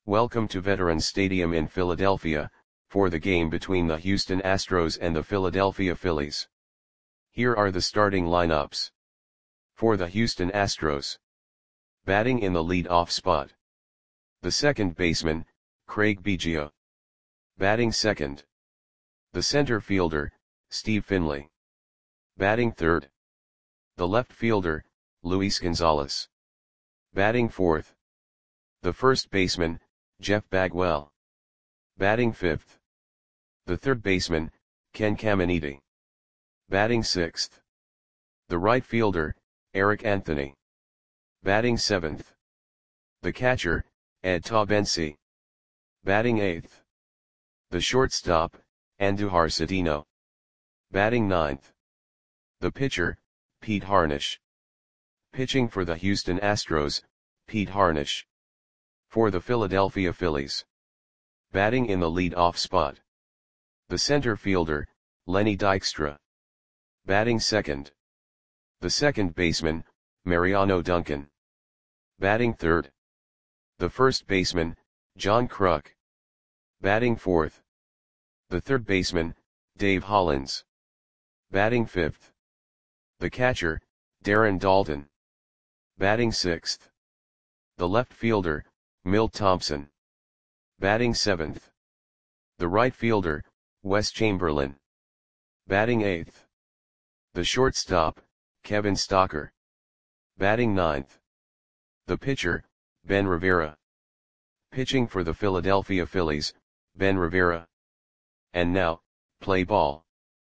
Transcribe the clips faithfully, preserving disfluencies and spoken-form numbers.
Welcome to Veterans Stadium in Philadelphia, for the game between the Houston Astros and the Philadelphia Phillies. Here are the starting lineups. For the Houston Astros. Batting in the lead-off spot. The second baseman, Craig Biggio. Batting second. The center fielder, Steve Finley. Batting third. The left fielder, Luis Gonzalez. Batting fourth. The first baseman, Jeff Bagwell. Batting fifth. The third baseman, Ken Caminiti. Batting sixth. The right fielder, Eric Anthony. Batting seventh. The catcher, Ed Taubensee. Batting eighth. The shortstop, Andujar Cedeno. Batting ninth. The pitcher, Pete Harnisch. Pitching for the Houston Astros, Pete Harnisch. For the Philadelphia Phillies. Batting in the lead-off spot. The center fielder, Lenny Dykstra. Batting second. The second baseman, Mariano Duncan. Batting third. The first baseman, John Kruk. Batting fourth. The third baseman, Dave Hollins. Batting fifth. The catcher, Darren Daulton. Batting sixth. The left fielder, Milt Thompson. Batting seventh. The right fielder, Wes Chamberlain. Batting eighth. The shortstop, Kevin Stocker. Batting ninth. The pitcher, Ben Rivera. Pitching for the Philadelphia Phillies, Ben Rivera. And now, play ball.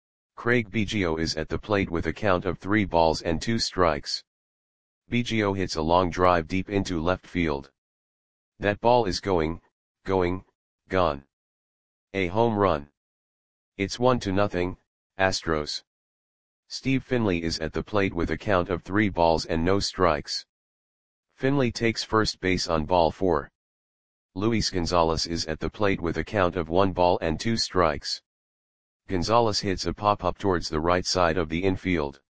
Craig Biggio is at the plate with a count of three balls and two strikes. Biggio hits a long drive deep into left field. That ball is going, going, gone. A home run. It's one to nothing, Astros. Steve Finley is at the plate with a count of three balls and no strikes. Finley takes first base on ball four. Luis Gonzalez is at the plate with a count of one ball and two strikes. Gonzalez hits a pop-up towards the right side of the infield.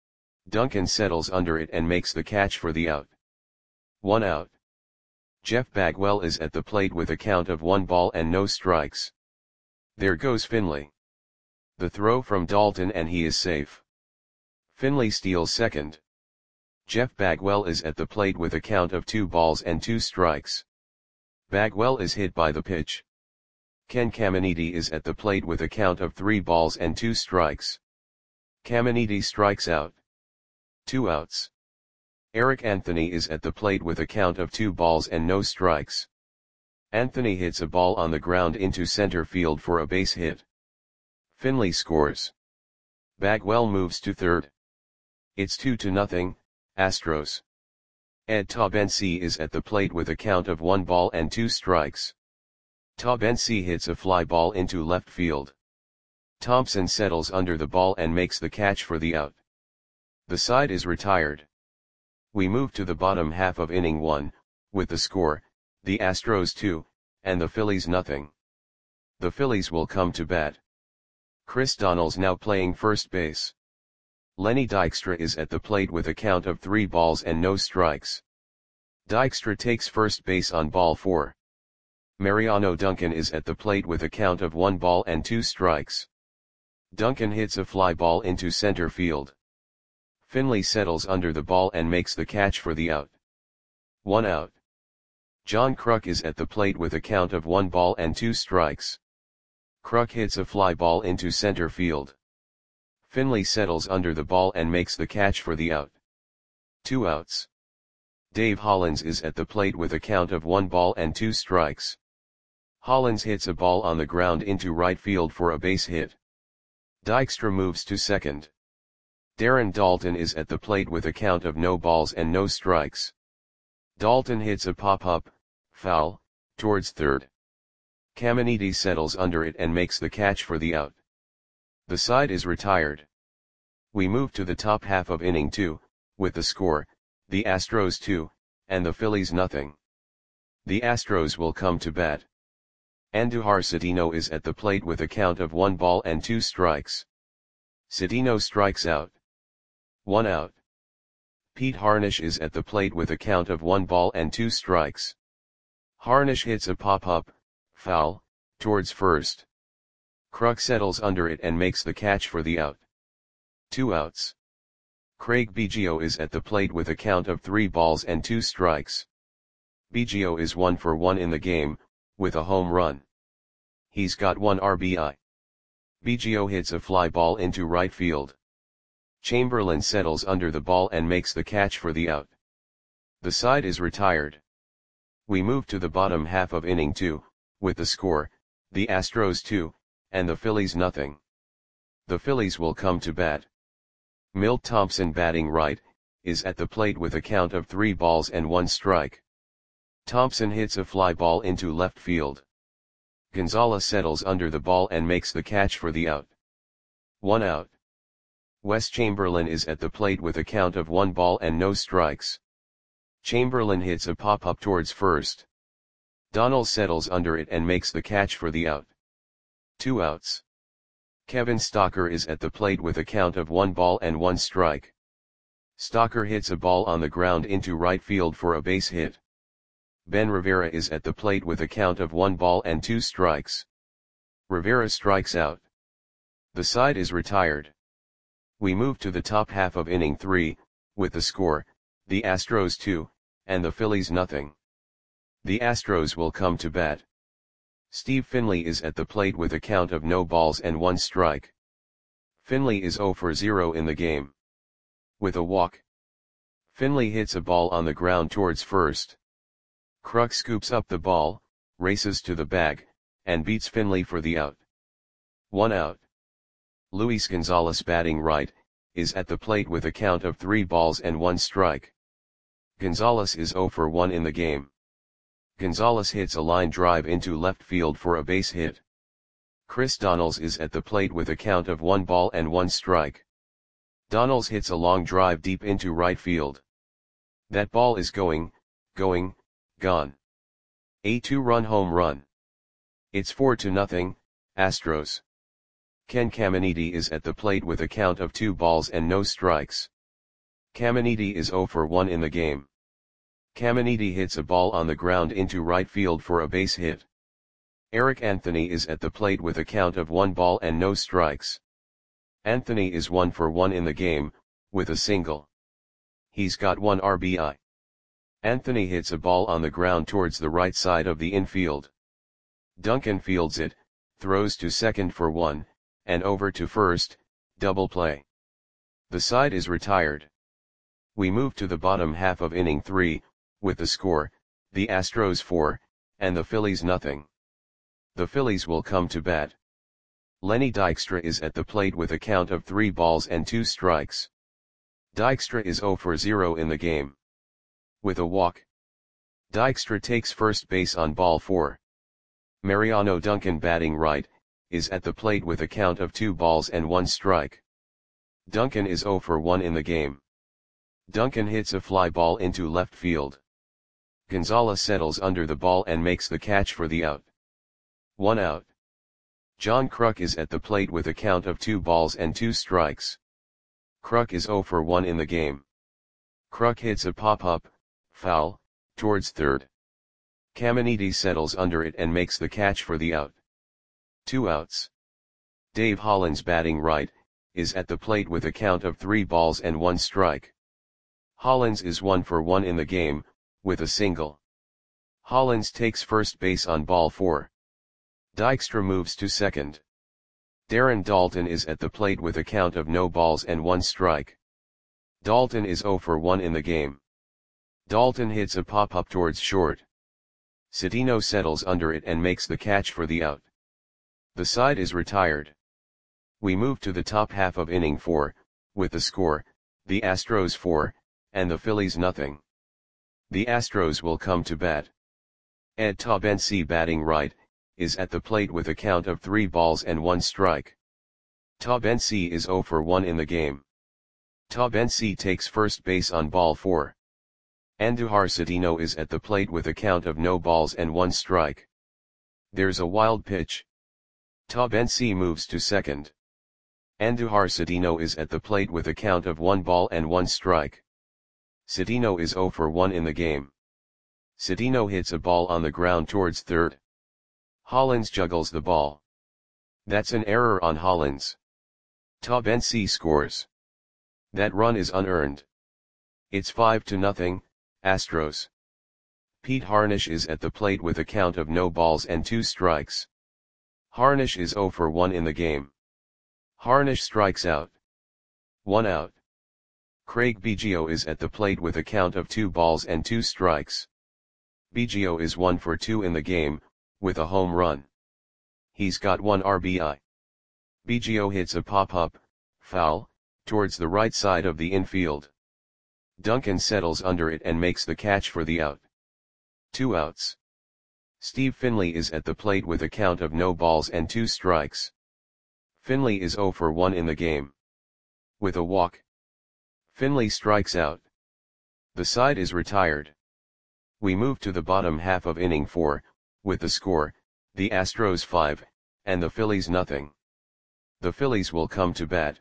Duncan settles under it and makes the catch for the out. One out. Jeff Bagwell is at the plate with a count of one ball and no strikes. There goes Finley. The throw from Daulton and he is safe. Finley steals second. Jeff Bagwell is at the plate with a count of two balls and two strikes. Bagwell is hit by the pitch. Ken Caminiti is at the plate with a count of three balls and two strikes. Caminiti strikes out. Two outs. Eric Anthony is at the plate with a count of two balls and no strikes. Anthony hits a ball on the ground into center field for a base hit. Finley scores. Bagwell moves to third. It's two to nothing, Astros. Ed Taubensee is at the plate with a count of one ball and two strikes. Taubensee hits a fly ball into left field. Thompson settles under the ball and makes the catch for the out. The side is retired. We move to the bottom half of inning one, with the score, the Astros two, and the Phillies nothing. The Phillies will come to bat. Chris Donnell's now playing first base. Lenny Dykstra is at the plate with a count of three balls and no strikes. Dykstra takes first base on ball four. Mariano Duncan is at the plate with a count of one ball and two strikes. Duncan hits a fly ball into center field. Finley settles under the ball and makes the catch for the out. One out. John Kruk is at the plate with a count of one ball and two strikes. Kruk hits a fly ball into center field. Finley settles under the ball and makes the catch for the out. Two outs. Dave Hollins is at the plate with a count of one ball and two strikes. Hollins hits a ball on the ground into right field for a base hit. Dykstra moves to second. Darren Daulton is at the plate with a count of no balls and no strikes. Daulton hits a pop-up, foul, towards third. Caminiti settles under it and makes the catch for the out. The side is retired. We move to the top half of inning two, with the score, the Astros two, and the Phillies nothing. The Astros will come to bat. Andujar Cedeno is at the plate with a count of one ball and two strikes. Cedeno strikes out. One out. Pete Harnisch is at the plate with a count of one ball and two strikes. Harnish hits a pop-up, foul, towards first. Kruk settles under it and makes the catch for the out. Two outs. Craig Biggio is at the plate with a count of three balls and two strikes. Biggio is one for one in the game, with a home run. He's got one R B I. Biggio hits a fly ball into right field. Chamberlain settles under the ball and makes the catch for the out. The side is retired. We move to the bottom half of inning two, with the score, the Astros two, and the Phillies nothing. The Phillies will come to bat. Milt Thompson, batting right, is at the plate with a count of three balls and one strike. Thompson hits a fly ball into left field. Gonzalez settles under the ball and makes the catch for the out. One out. Wes Chamberlain is at the plate with a count of one ball and no strikes. Chamberlain hits a pop-up towards first. Donald settles under it and makes the catch for the out. Two outs. Kevin Stocker is at the plate with a count of one ball and one strike. Stocker hits a ball on the ground into right field for a base hit. Ben Rivera is at the plate with a count of one ball and two strikes. Rivera strikes out. The side is retired. We move to the top half of inning three, with the score, the Astros two, and the Phillies nothing. The Astros will come to bat. Steve Finley is at the plate with a count of no balls and one strike. Finley is zero for zero in the game. With a walk. Finley hits a ball on the ground towards first. Kruk scoops up the ball, races to the bag, and beats Finley for the out. One out. Luis Gonzalez, batting right, is at the plate with a count of three balls and one strike. Gonzalez is zero for one in the game. Gonzalez hits a line drive into left field for a base hit. Chris Donalds is at the plate with a count of one ball and one strike. Donalds hits a long drive deep into right field. That ball is going, going, gone. A two-run home run. It's four to nothing, Astros. Ken Caminiti is at the plate with a count of two balls and no strikes. Caminiti is zero for one in the game. Caminiti hits a ball on the ground into right field for a base hit. Eric Anthony is at the plate with a count of one ball and no strikes. Anthony is one for one in the game, with a single. He's got one R B I. Anthony hits a ball on the ground towards the right side of the infield. Duncan fields it, throws to second for one, and over to first, double play. The side is retired. We move to the bottom half of inning three, with the score, the Astros four, and the Phillies nothing. The Phillies will come to bat. Lenny Dykstra is at the plate with a count of three balls and two strikes. Dykstra is zero for zero in the game. With a walk. Dykstra takes first base on ball four. Mariano Duncan, batting right, is at the plate with a count of two balls and one strike. Duncan is zero for one in the game. Duncan hits a fly ball into left field. Gonzalez settles under the ball and makes the catch for the out. One out. John Kruk is at the plate with a count of two balls and two strikes. Kruk is zero for one in the game. Kruk hits a pop-up, foul, towards third. Caminiti settles under it and makes the catch for the out. Two outs. Dave Hollins, batting right, is at the plate with a count of three balls and one strike. Hollins is one for one in the game, with a single. Hollins takes first base on ball four. Dykstra moves to second. Darren Daulton is at the plate with a count of no balls and one strike. Daulton is zero for one in the game. Daulton hits a pop-up towards short. Cedeno settles under it and makes the catch for the out. The side is retired. We move to the top half of inning four, with the score, the Astros four, and the Phillies nothing. The Astros will come to bat. Ed Taubensee, batting right, is at the plate with a count of three balls and one strike. Taubensee is zero for one in the game. Taubensee takes first base on ball four. Andujar Cedeno is at the plate with a count of no balls and one strike. There's a wild pitch. Taubensee moves to second. Andujar Cedeno is at the plate with a count of one ball and one strike. Cedeno is zero for one in the game. Cedeno hits a ball on the ground towards third. Hollins juggles the ball. That's an error on Hollins. Taubensee scores. That run is unearned. It's five to nothing, Astros. Pete Harnisch is at the plate with a count of no balls and two strikes. Harnisch is zero for one in the game. Harnisch strikes out. One out. Craig Biggio is at the plate with a count of two balls and two strikes. Biggio is one for two in the game, with a home run. He's got one R B I. Biggio hits a pop-up, foul, towards the right side of the infield. Duncan settles under it and makes the catch for the out. Two outs. Steve Finley is at the plate with a count of no balls and two strikes. Finley is zero for one in the game. With a walk. Finley strikes out. The side is retired. We move to the bottom half of inning four, with the score, the Astros five, and the Phillies nothing. The Phillies will come to bat.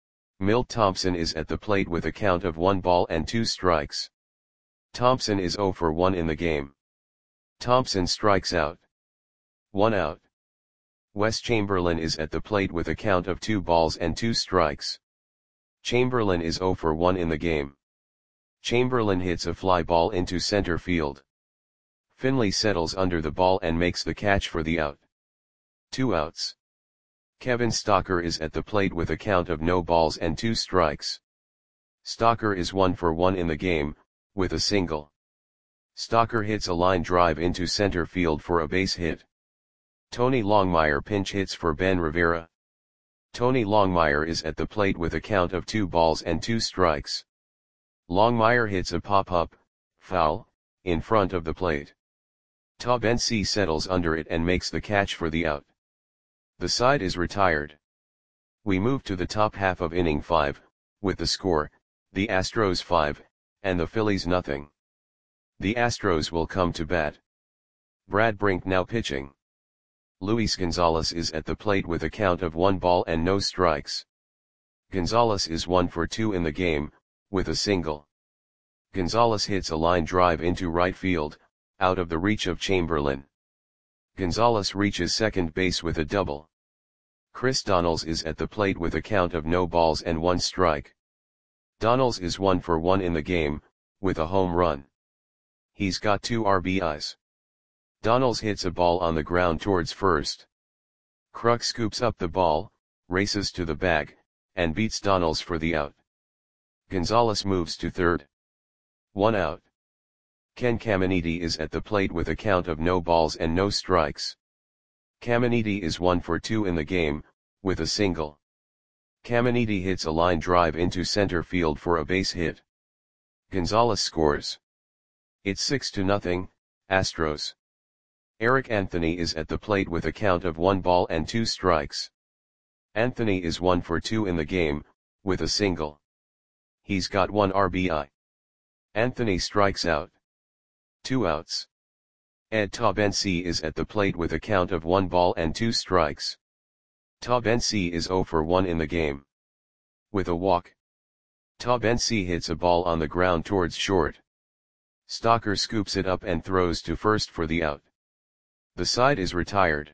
Milt Thompson is at the plate with a count of one ball and two strikes. Thompson is zero for one in the game. Thompson strikes out. One out. Wes Chamberlain is at the plate with a count of two balls and two strikes. Chamberlain is zero for one in the game. Chamberlain hits a fly ball into center field. Finley settles under the ball and makes the catch for the out. Two outs. Kevin Stocker is at the plate with a count of no balls and two strikes. Stocker is one for one in the game, with a single. Stocker hits a line drive into center field for a base hit. Tony Longmire pinch hits for Ben Rivera. Tony Longmire is at the plate with a count of two balls and two strikes. Longmire hits a pop-up, foul, in front of the plate. Taubensee settles under it and makes the catch for the out. The side is retired. We move to the top half of inning five, with the score, the Astros five, and the Phillies nothing. The Astros will come to bat. Brad Brink now pitching. Luis Gonzalez is at the plate with a count of one ball and no strikes. Gonzalez is one for two in the game, with a single. Gonzalez hits a line drive into right field, out of the reach of Chamberlain. Gonzalez reaches second base with a double. Chris Donalds is at the plate with a count of no balls and one strike. Donalds is one for one in the game, with a home run. He's got two R B Is. Donalds hits a ball on the ground towards first. Kruk scoops up the ball, races to the bag, and beats Donalds for the out. Gonzalez moves to third. One out. Ken Caminiti is at the plate with a count of no balls and no strikes. Caminiti is one for two in the game, with a single. Caminiti hits a line drive into center field for a base hit. Gonzalez scores. It's six to nothing, Astros. Eric Anthony is at the plate with a count of one ball and two strikes. Anthony is one for two in the game, with a single. He's got one R B I. Anthony strikes out. Two outs. Ed Taubensee is at the plate with a count of one ball and two strikes. Taubensee is zero for one in the game. With a walk. Taubensee hits a ball on the ground towards short. Stocker scoops it up and throws to first for the out. The side is retired.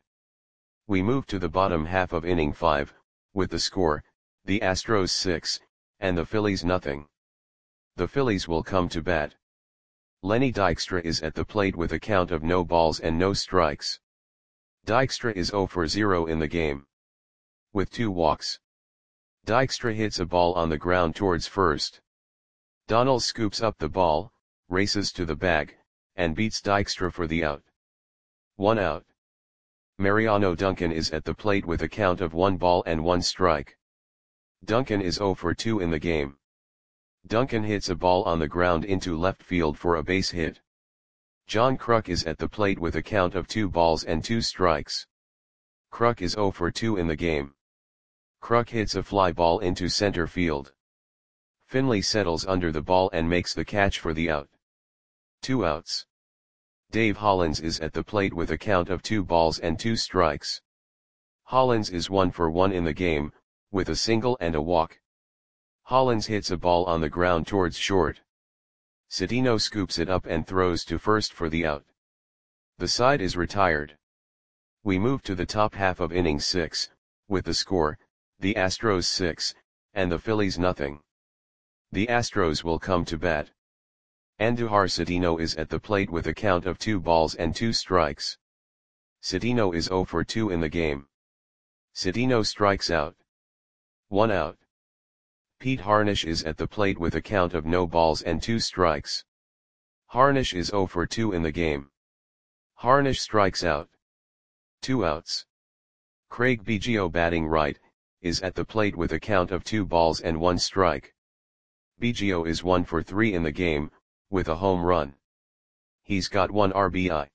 We move to the bottom half of inning five, with the score, the Astros six, and the Phillies nothing. The Phillies will come to bat. Lenny Dykstra is at the plate with a count of no balls and no strikes. Dykstra is zero for zero in the game. With two walks. Dykstra hits a ball on the ground towards first. Donalds scoops up the ball, races to the bag, and beats Dykstra for the out. One out. Mariano Duncan is at the plate with a count of one ball and one strike. Duncan is zero for two in the game. Duncan hits a ball on the ground into left field for a base hit. John Kruk is at the plate with a count of two balls and two strikes. Kruk is zero for two in the game. Kruk hits a fly ball into center field. Finley settles under the ball and makes the catch for the out. Two outs. Dave Hollins is at the plate with a count of two balls and two strikes. Hollins is one for one in the game, with a single and a walk. Hollins hits a ball on the ground towards short. Citino scoops it up and throws to first for the out. The side is retired. We move to the top half of inning six, with the score, the Astros six, and the Phillies nothing. The Astros will come to bat. Andujar Citino is at the plate with a count of two balls and two strikes. Citino is zero for two in the game. Citino strikes out. One out. Pete Harnisch is at the plate with a count of no balls and two strikes. Harnisch is zero for two in the game. Harnisch strikes out. Two outs. Craig Biggio batting right, is at the plate with a count of two balls and one strike. Biggio is one for three in the game, with a home run. He's got one R B I.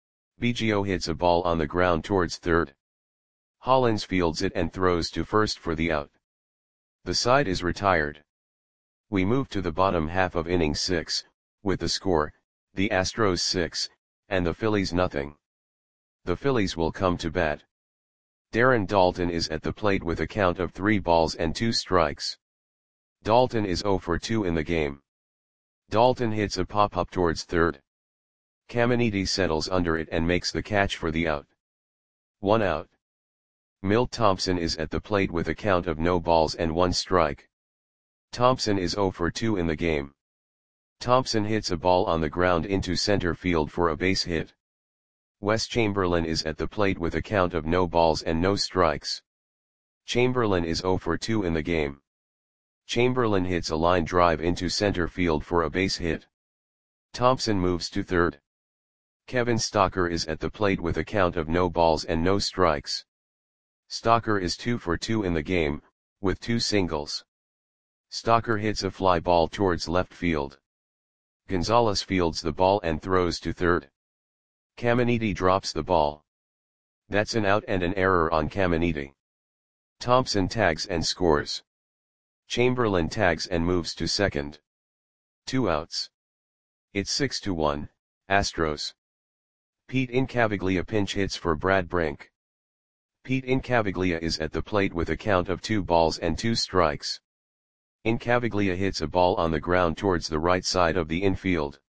Biggio hits a ball on the ground towards third. Hollins fields it and throws to first for the out. The side is retired. We move to the bottom half of inning six, with the score, the Astros six, and the Phillies nothing. The Phillies will come to bat. Darren Daulton is at the plate with a count of three balls and two strikes. Daulton is zero for two in the game. Daulton hits a pop-up towards third. Caminiti settles under it and makes the catch for the out. One out. Milt Thompson is at the plate with a count of no balls and one strike. Thompson is zero for two in the game. Thompson hits a ball on the ground into center field for a base hit. Wes Chamberlain is at the plate with a count of no balls and no strikes. Chamberlain is zero for two in the game. Chamberlain hits a line drive into center field for a base hit. Thompson moves to third. Kevin Stocker is at the plate with a count of no balls and no strikes. Stocker is two for two in the game, with two singles. Stocker hits a fly ball towards left field. Gonzalez fields the ball and throws to third. Caminiti drops the ball. That's an out and an error on Caminiti. Thompson tags and scores. Chamberlain tags and moves to second. Two outs. It's six to one, Astros. Pete Incaviglia pinch hits for Brad Brink. Pete Incaviglia is at the plate with a count of two balls and two strikes. Incaviglia hits a ball on the ground towards the right side of the infield.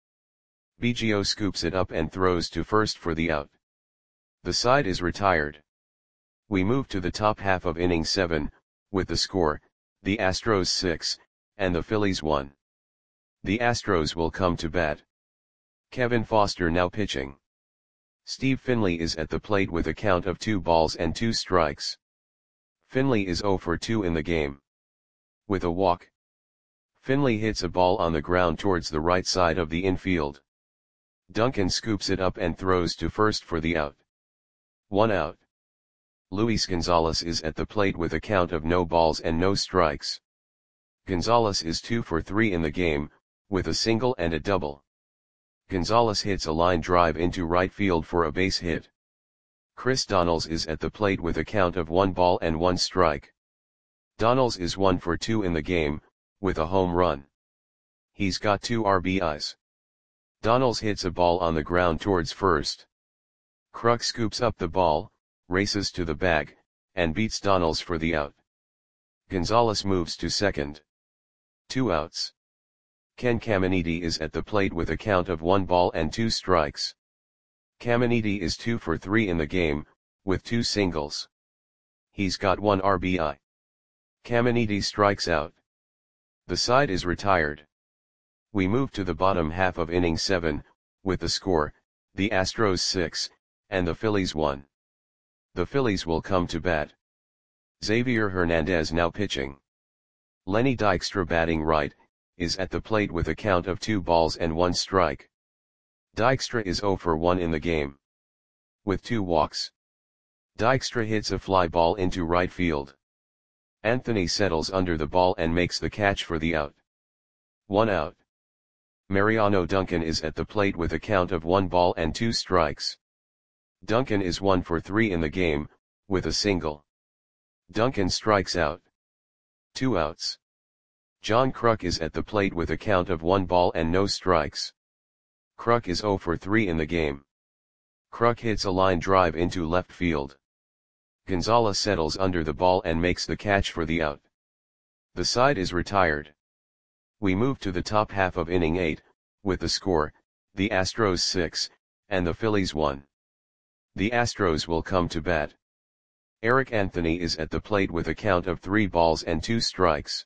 Biggio scoops it up and throws to first for the out. The side is retired. We move to the top half of inning seven, with the score, the Astros six, and the Phillies one. The Astros will come to bat. Kevin Foster now pitching. Steve Finley is at the plate with a count of two balls and two strikes. Finley is zero for two in the game. With a walk. Finley hits a ball on the ground towards the right side of the infield. Duncan scoops it up and throws to first for the out. One out. Luis Gonzalez is at the plate with a count of no balls and no strikes. Gonzalez is two for three in the game, with a single and a double. Gonzalez hits a line drive into right field for a base hit. Chris Donnells is at the plate with a count of one ball and one strike. Donnells is one for two in the game, with a home run. He's got two R B Is. Donnells hits a ball on the ground towards first. Kruk scoops up the ball, races to the bag, and beats Donnells for the out. Gonzalez moves to second. Two outs. Ken Caminiti is at the plate with a count of one ball and two strikes. Caminiti is two for three in the game, with two singles. He's got one R B I. Caminiti strikes out. The side is retired. We move to the bottom half of inning seven, with the score, the Astros six, and the Phillies one. The Phillies will come to bat. Xavier Hernandez now pitching. Lenny Dykstra batting right, is at the plate with a count of two balls and one strike. Dykstra is zero for one in the game. With two walks. Dykstra hits a fly ball into right field. Anthony settles under the ball and makes the catch for the out. One out. Mariano Duncan is at the plate with a count of one ball and two strikes. Duncan is one for three in the game, with a single. Duncan strikes out. Two outs. John Kruk is at the plate with a count of one ball and no strikes. Kruk is zero for three in the game. Kruk hits a line drive into left field. Gonzalez settles under the ball and makes the catch for the out. The side is retired. We move to the top half of inning eight, with the score, the Astros six, and the Phillies one. The Astros will come to bat. Eric Anthony is at the plate with a count of three balls and two strikes.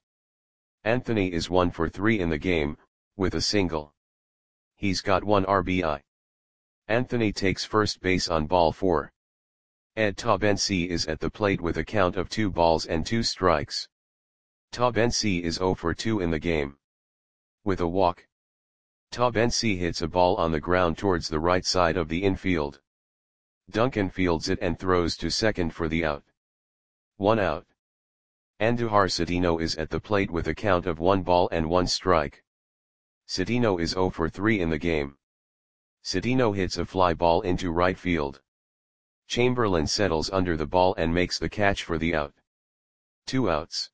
Anthony is one for three in the game, with a single. He's got one R B I. Anthony takes first base on ball four. Ed Taubensee is at the plate with a count of two balls and two strikes. Taubensee is zero for two in the game. With a walk. Taubensee hits a ball on the ground towards the right side of the infield. Duncan fields it and throws to second for the out. One out. Andujar Citino is at the plate with a count of one ball and one strike. Citino is zero for three in the game. Citino hits a fly ball into right field. Chamberlain settles under the ball and makes the catch for the out. Two outs.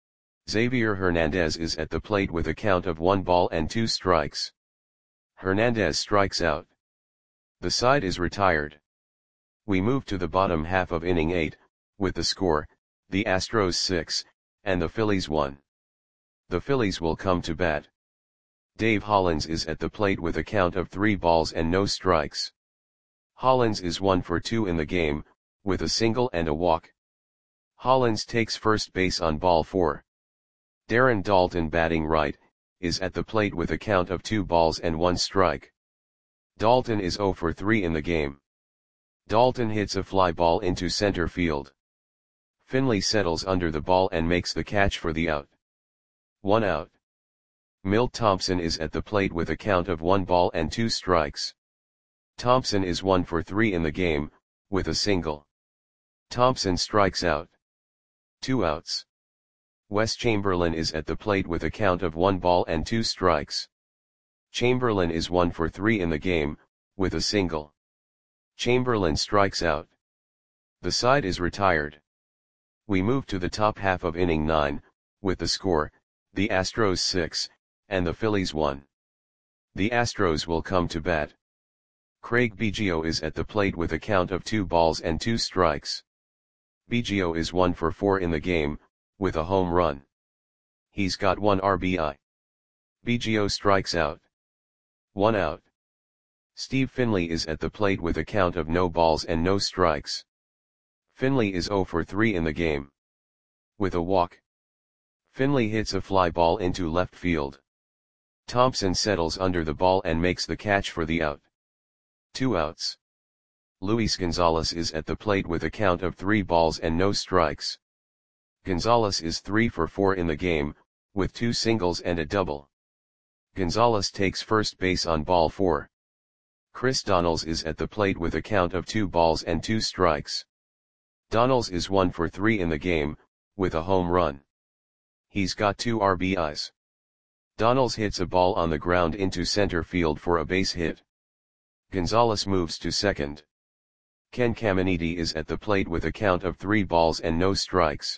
Xavier Hernandez is at the plate with a count of one ball and two strikes. Hernandez strikes out. The side is retired. We move to the bottom half of inning eight, with the score, the Astros six, and the Phillies one. The Phillies will come to bat. Dave Hollins is at the plate with a count of three balls and no strikes. Hollins is one for two in the game, with a single and a walk. Hollins takes first base on ball four. Darren Daulton, batting right, is at the plate with a count of two balls and one strike. Daulton is zero for three in the game. Daulton hits a fly ball into center field. Finley settles under the ball and makes the catch for the out. One out. Milt Thompson is at the plate with a count of one ball and two strikes. Thompson is one for three in the game, with a single. Thompson strikes out. Two outs. Wes Chamberlain is at the plate with a count of one ball and two strikes. Chamberlain is one for three in the game, with a single. Chamberlain strikes out. The side is retired. We move to the top half of inning nine, with the score, the Astros six, and the Phillies one. The Astros will come to bat. Craig Biggio is at the plate with a count of two balls and two strikes. Biggio is one for four in the game, with a home run. He's got one R B I. Biggio strikes out. One out. Steve Finley is at the plate with a count of no balls and no strikes. Finley is zero for three in the game. With a walk. Finley hits a fly ball into left field. Thompson settles under the ball and makes the catch for the out. Two outs. Luis Gonzalez is at the plate with a count of three balls and no strikes. Gonzalez is three for four in the game, with two singles and a double. Gonzalez takes first base on ball four. Chris Donnells is at the plate with a count of two balls and two strikes. Donnells is one for three in the game, with a home run. He's got two R B Is. Donnells hits a ball on the ground into center field for a base hit. Gonzalez moves to second. Ken Caminiti is at the plate with a count of three balls and no strikes.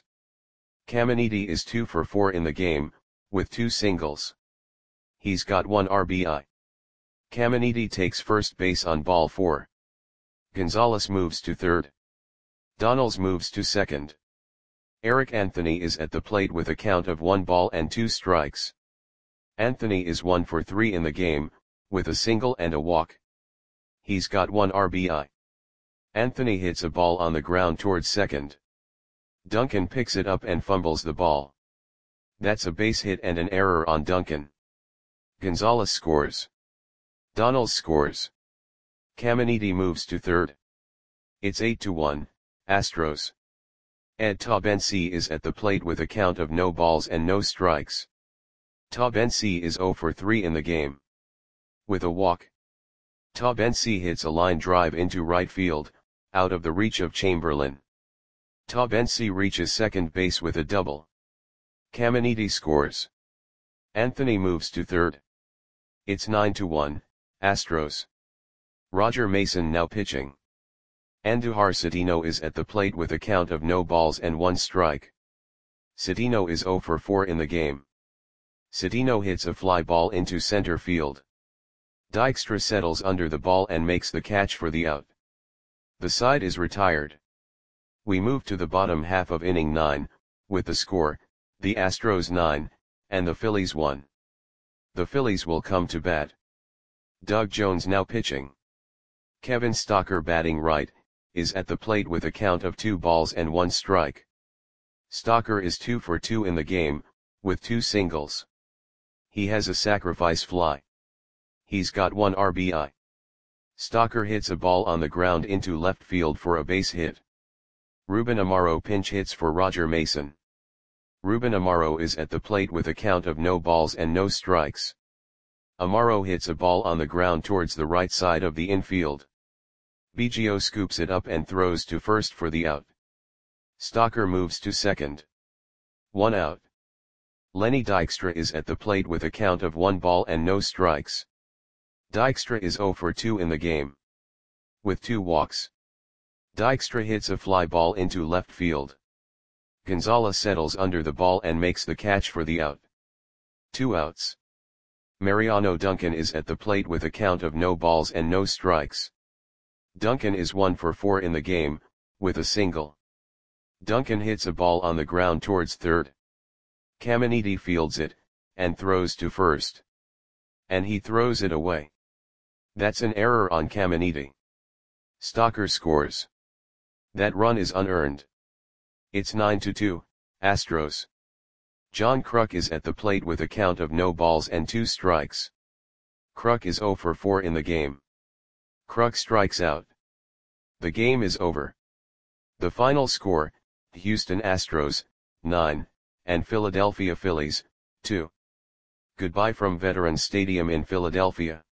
Caminiti is two for four in the game, with two singles. He's got one R B I. Caminiti takes first base on ball four. Gonzalez moves to third. Donnells moves to second. Eric Anthony is at the plate with a count of one ball and two strikes. Anthony is one for three in the game, with a single and a walk. He's got one R B I. Anthony hits a ball on the ground towards second. Duncan picks it up and fumbles the ball. That's a base hit and an error on Duncan. Gonzalez scores. Donnells scores. Caminiti moves to third. It's eight to one, Astros. Ed Taubensee is at the plate with a count of no balls and no strikes. Taubensee is zero for three in the game. With a walk. Taubensee hits a line drive into right field, out of the reach of Chamberlain. Taubensee reaches second base with a double. Caminiti scores. Anthony moves to third. It's nine to one, Astros. Roger Mason now pitching. Andujar Citino is at the plate with a count of no balls and one strike. Citino is zero for four in the game. Citino hits a fly ball into center field. Dykstra settles under the ball and makes the catch for the out. The side is retired. We move to the bottom half of inning nine, with the score, the Astros nine, and the Phillies one. The Phillies will come to bat. Doug Jones now pitching. Kevin Stocker batting right, is at the plate with a count of two balls and one strike. Stocker is two for two in the game, with two singles. He has a sacrifice fly. He's got one R B I. Stocker hits a ball on the ground into left field for a base hit. Ruben Amaro pinch hits for Roger Mason. Ruben Amaro is at the plate with a count of no balls and no strikes. Amaro hits a ball on the ground towards the right side of the infield. Biggio scoops it up and throws to first for the out. Stocker moves to second. One out. Lenny Dykstra is at the plate with a count of one ball and no strikes. Dykstra is zero for two in the game. With two walks. Dykstra hits a fly ball into left field. Gonzalez settles under the ball and makes the catch for the out. Two outs. Mariano Duncan is at the plate with a count of no balls and no strikes. Duncan is one for four in the game, with a single. Duncan hits a ball on the ground towards third. Caminiti fields it, and throws to first. And he throws it away. That's an error on Caminiti. Stocker scores. That run is unearned. It's nine to two, Astros. John Kruk is at the plate with a count of no balls and two strikes. Kruk is zero for four in the game. Kruk strikes out. The game is over. The final score, Houston Astros, nine, and Philadelphia Phillies, two. Goodbye from Veterans Stadium in Philadelphia.